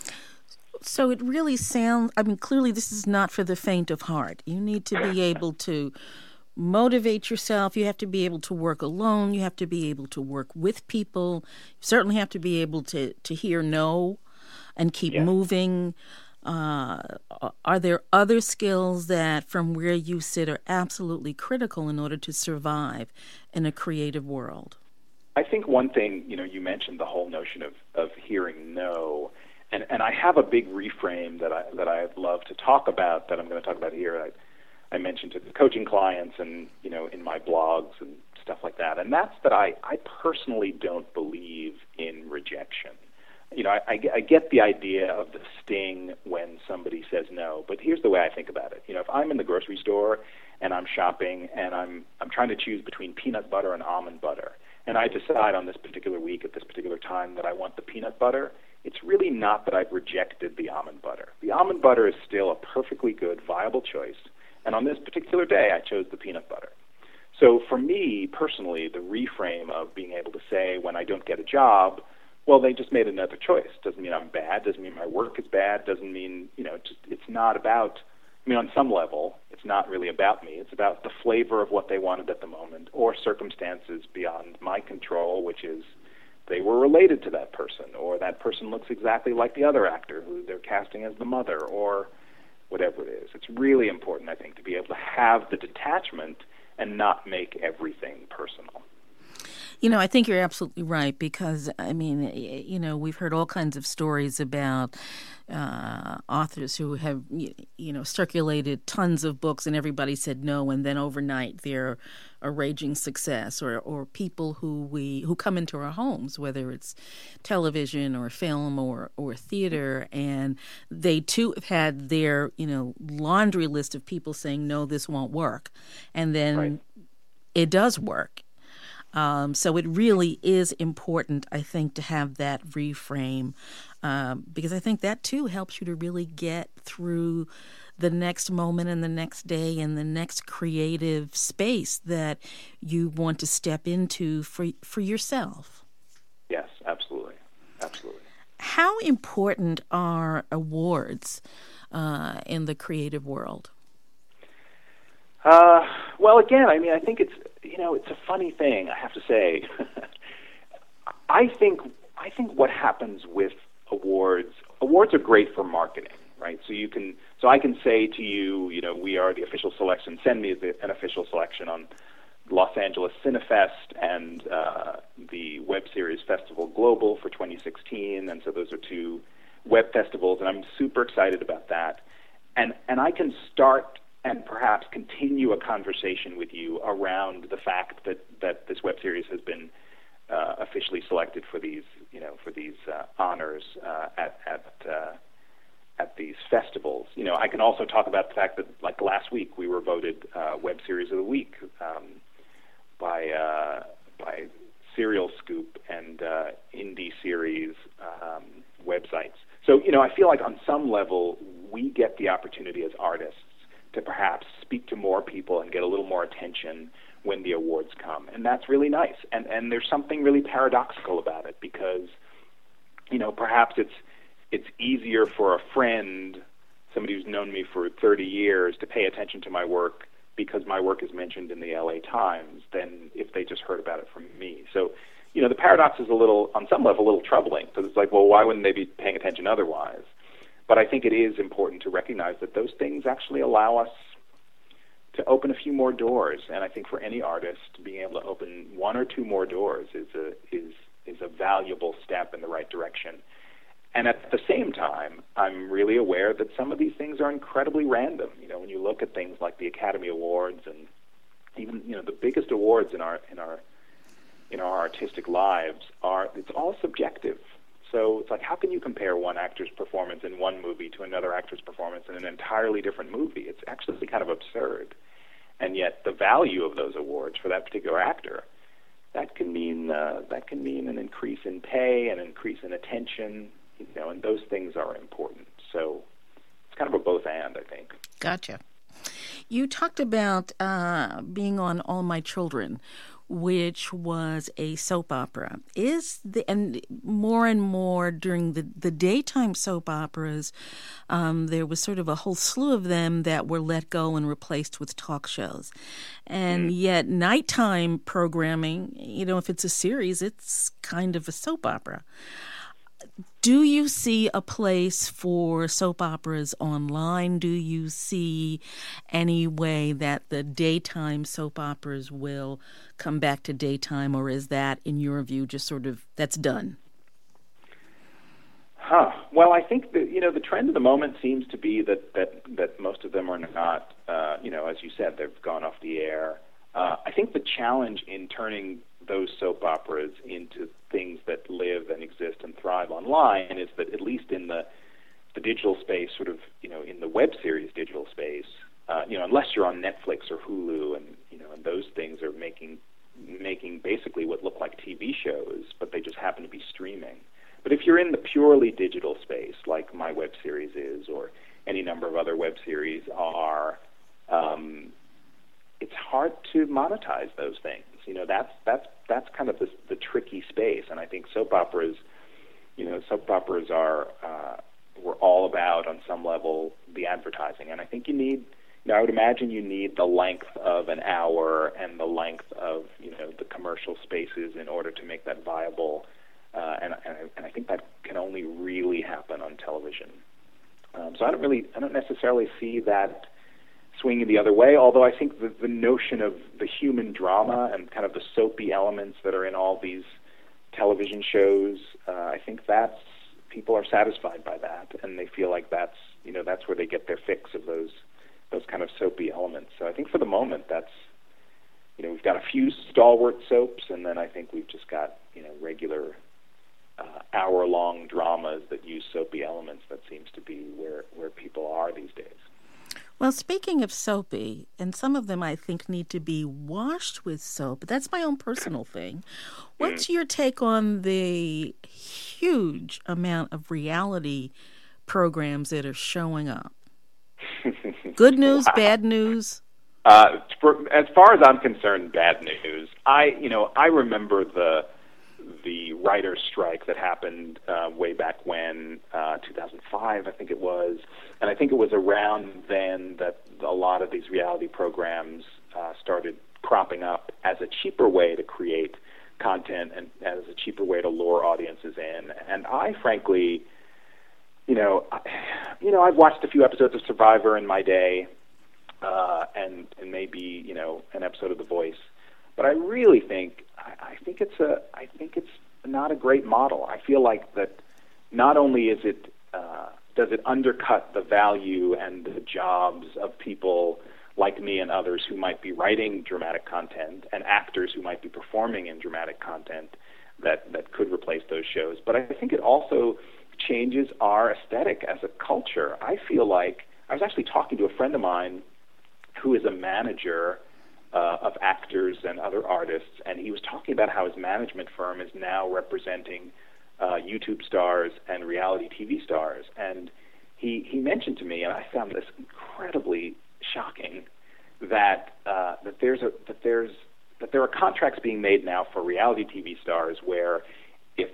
So it really sounds, I mean, clearly this is not for the faint of heart. You need to be able to motivate yourself. You have to be able to work alone. You have to be able to work with people. You certainly have to be able to, to hear no and keep Yeah. moving. Uh, are there other skills that, from where you sit, are absolutely critical in order to survive in a creative world? I think one thing, you know, you mentioned the whole notion of, of hearing no, and, and I have a big reframe that I that I'd love to talk about that I'm going to talk about here. I, I mentioned to the coaching clients and, you know, in my blogs and stuff like that, and that's that I, I personally don't believe in rejection. You know, I, I, I get the idea of the sting when somebody says no, but here's the way I think about it. You know, if I'm in the grocery store and I'm shopping and I'm I'm trying to choose between peanut butter and almond butter, and I decide on this particular week at this particular time that I want the peanut butter, it's really not that I've rejected the almond butter. The almond butter is still a perfectly good, viable choice, and on this particular day I chose the peanut butter. So for me, personally, the reframe of being able to say when I don't get a job, well, they just made another choice. Doesn't mean I'm bad. Doesn't mean my work is bad. Doesn't mean, you know, just, it's not about, I mean, on some level, it's not really about me. It's about the flavor of what they wanted at the moment or circumstances beyond my control, which is they were related to that person, or that person looks exactly like the other actor who they're casting as the mother, or whatever it is. It's really important, I think, to be able to have the detachment and not make everything personal. You know, I think you're absolutely right because, I mean, you know, we've heard all kinds of stories about uh, authors who have, you know, circulated tons of books and everybody said no, and then overnight they're a raging success, or, or people who we who come into our homes, whether it's television or film or, or theater, and they too have had their, you know, laundry list of people saying, no, this won't work. And then Right. It does work. Um, so it really is important, I think, to have that reframe um, because I think that, too, helps you to really get through the next moment and the next day and the next creative space that you want to step into for for yourself. Yes, absolutely. Absolutely. How important are awards uh, in the creative world? Uh, well, again, I mean, I think it's, you know, it's a funny thing, I have to say. I think I think what happens with awards, awards are great for marketing, right? So you can, so I can say to you, you know, we are the official selection, send me the, an official selection on Los Angeles Cinefest and uh, the web series Festival Global for twenty sixteen, and so those are two web festivals, and I'm super excited about that. And and I can start and perhaps continue a conversation with you around the fact that, that this web series has been uh, officially selected for these, you know, for these uh, honors uh, at at uh, at these festivals. You know, I can also talk about the fact that, like last week, we were voted uh, Web Series of the Week um, by uh, by Serial Scoop and uh, Indie Series um, websites. So, you know, I feel like on some level we get the opportunity as artists to perhaps speak to more people and get a little more attention when the awards come. And that's really nice. And and there's something really paradoxical about it because, you know, perhaps it's it's easier for a friend, somebody who's known me for thirty years, to pay attention to my work because my work is mentioned in the L A Times than if they just heard about it from me. So, you know, the paradox is a little, on some level, a little troubling, because it's like, well, why wouldn't they be paying attention otherwise? But I think it is important to recognize that those things actually allow us to open a few more doors. And I think for any artist, being able to open one or two more doors is a is is a valuable step in the right direction. And at the same time, I'm really aware that some of these things are incredibly random. You know, when you look at things like the Academy Awards and even, you know, the biggest awards in our in our in our artistic lives are, it's all subjective. So it's like, how can you compare one actor's performance in one movie to another actor's performance in an entirely different movie? It's actually kind of absurd. And yet the value of those awards for that particular actor, that can mean uh, that can mean an increase in pay, an increase in attention, you know, and those things are important. So it's kind of a both and, I think. Gotcha. You talked about uh, being on All My Children, which was a soap opera. Is the and more and more during the, the daytime soap operas, um, there was sort of a whole slew of them that were let go and replaced with talk shows. And mm. yet nighttime programming, you know, if it's a series, it's kind of a soap opera. Do you see a place for soap operas online? Do you see any way that the daytime soap operas will come back to daytime, or is that, in your view, just sort of, that's done? Huh. Well, I think that, you know, the trend of the moment seems to be that, that, that most of them are not, uh, you know, as you said, they've gone off the air. Uh, I think the challenge in turning those soap operas into things that live and exist and thrive online is that, at least in the the digital space, sort of, you know, in the web series digital space, uh, you know, unless you're on Netflix or Hulu, and you know, and those things are making making basically what look like T V shows, but they just happen to be streaming. But if you're in the purely digital space, like my web series is, or any number of other web series are, um, it's hard to monetize those things. You know, that's that's that's kind of the, the tricky space, and I think soap operas, you know, soap operas are uh, were all about, on some level, the advertising, and I think you need, you know, I would imagine you need the length of an hour and the length of, you know, the commercial spaces in order to make that viable, uh, and, and and I think that can only really happen on television. Um, so I don't really, I don't necessarily see that swinging the other way, although I think the, the notion of the human drama and kind of the soapy elements that are in all these television shows, uh, I think that's, people are satisfied by that, and they feel like that's, you know, that's where they get their fix of those those kind of soapy elements. So I think for the moment, that's, you know, we've got a few stalwart soaps, and then I think we've just got, you know, regular uh, hour-long dramas that use soapy elements. That seems to be where, where people are these days. Well, speaking of soapy, and some of them I think need to be washed with soap, but that's my own personal thing. What's your take on the huge amount of reality programs that are showing up? Good news, wow. Bad news? Uh, for, as far as I'm concerned, bad news. I, you know, I remember the the writer's strike that happened uh, way back when, uh, two thousand five, I think it was. And I think it was around then that a lot of these reality programs uh, started cropping up as a cheaper way to create content and as a cheaper way to lure audiences in. And I, frankly, you know, I, you know, I've watched a few episodes of Survivor in my day, uh, and and maybe, you know, an episode of The Voice. But I really think I, I think it's a I think it's not a great model. I feel like that not only is it uh, does it undercut the value and the jobs of people like me and others who might be writing dramatic content and actors who might be performing in dramatic content that, that could replace those shows. But I think it also changes our aesthetic as a culture. I feel like I was actually talking to a friend of mine who is a manager Uh, of actors and other artists, and he was talking about how his management firm is now representing uh, YouTube stars and reality T V stars. And he, he mentioned to me, and I found this incredibly shocking, that uh, that there's a that there's that there are contracts being made now for reality T V stars where if if a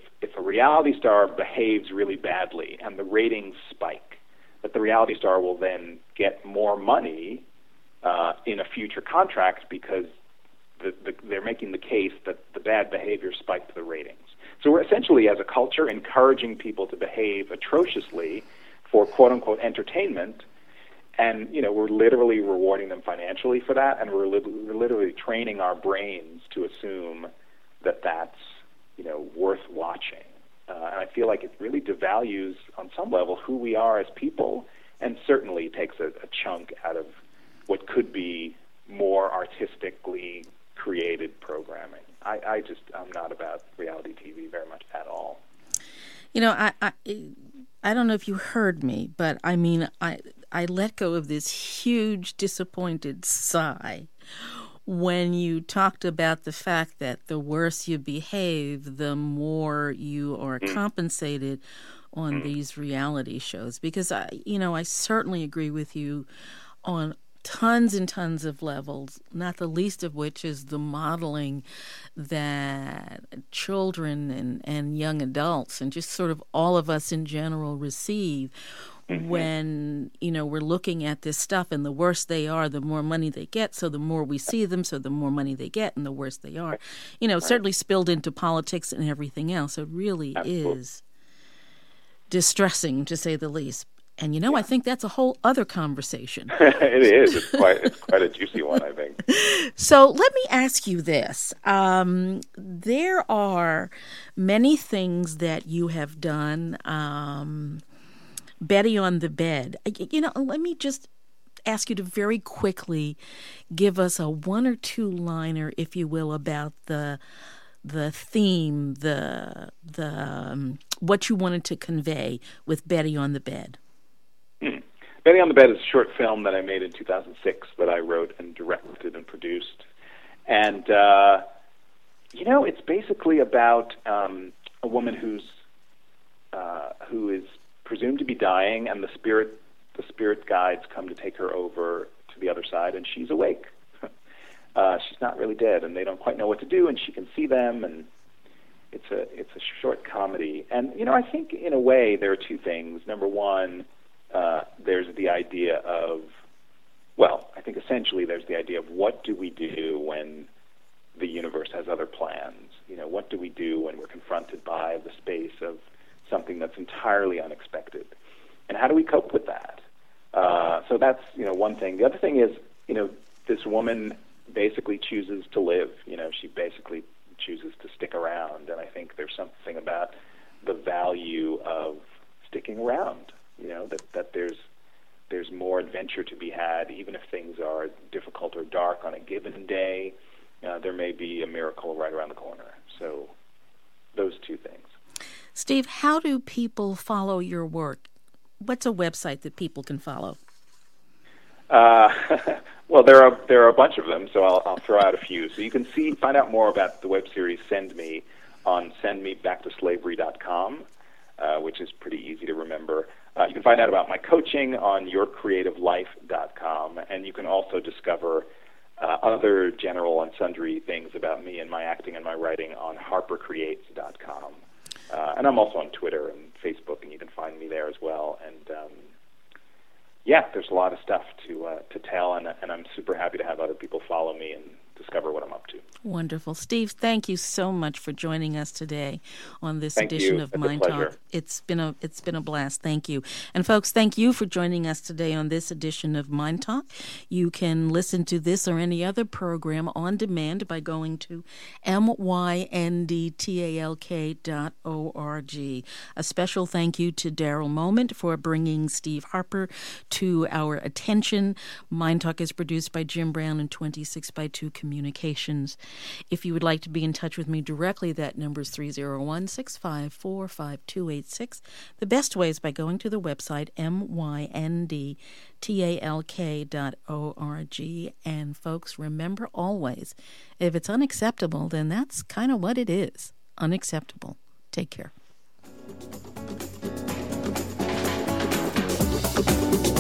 reality star behaves really badly and the ratings spike, that the reality star will then get more money uh, in a future contract because the, the, they're making the case that the bad behavior spiked the ratings. So we're essentially, as a culture, encouraging people to behave atrociously for quote-unquote entertainment, and you know we're literally rewarding them financially for that, and we're, li- we're literally training our brains to assume that that's you know worth watching. Uh, and I feel like it really devalues, on some level, who we are as people, and certainly takes a, a chunk out of what could be more artistically created programming. I, I just, I'm not about reality T V very much at all. You know, I, I, I don't know if you heard me, but I mean, I, I let go of this huge disappointed sigh when you talked about the fact that the worse you behave, the more you are mm. compensated on mm. these reality shows. Because, I, you know, I certainly agree with you on tons and tons of levels, not the least of which is the modeling that children and, and young adults and just sort of all of us in general receive mm-hmm. when, you know, we're looking at this stuff, and the worse they are, the more money they get. So the more we see them, so the more money they get, and the worse they are. You know, right. certainly spilled into politics and everything else. It really Absolutely. is distressing, to say the least. And, you know, yeah. I think that's a whole other conversation. It is. It's quite it's quite a juicy one, I think. So let me ask you this. Um, there are many things that you have done. Um, Betty on the Bed. You know, let me just ask you to very quickly give us a one or two liner, if you will, about the the theme, the the um, what you wanted to convey with Betty on the Bed. Hmm. Betty on the Bed is a short film that I made in two thousand six that I wrote and directed and produced. And, uh, you know, it's basically about um, a woman who's uh, who is presumed to be dying, and the spirit the spirit guides come to take her over to the other side, and she's awake. uh, she's not really dead, and they don't quite know what to do, and she can see them, and it's a it's a short comedy. And, you know, I think in a way there are two things. Number one, Uh, there's the idea of, well, I think essentially there's the idea of what do we do when the universe has other plans? You know, what do we do when we're confronted by the space of something that's entirely unexpected? And how do we cope with that? Uh, so that's, you know, one thing. The other thing is, you know, this woman basically chooses to live. You know, she basically chooses to stick around. And I think there's something about the value of sticking around. You know, that, that there's there's more adventure to be had, even if things are difficult or dark on a given day. Uh, there may be a miracle right around the corner. So those two things. Steve, how do people follow your work? What's a website that people can follow? Uh, well, there are there are a bunch of them, so I'll, I'll throw out a few. So you can see find out more about the web series Send Me on send me back to slavery dot com, uh, which is pretty easy to remember. Uh, you can find out about my coaching on your creative life dot com, and you can also discover uh, other general and sundry things about me and my acting and my writing on harper creates dot com. Uh, and I'm also on Twitter and Facebook, and you can find me there as well. And um, yeah, there's a lot of stuff to uh, to tell, and, and I'm super happy to have other people follow me and discover what I'm up to. Wonderful. Steve, thank you so much for joining us today on this thank edition you. of It's Mind Talk. It's been a it's been a blast. Thank you. And folks, thank you for joining us today on this edition of Mind Talk. You can listen to this or any other program on demand by going to M Y N D talk dot org. A special thank you to Daryl Moment for bringing Steve Harper to our attention. Mind Talk is produced by Jim Brown and twenty-six by two Communications. If you would like to be in touch with me directly, that number is three oh one, six five four, five two eight six. The best way is by going to the website M Y N D talk dot org. And folks, remember always, if it's unacceptable, then that's kind of what it is. Unacceptable. Take care.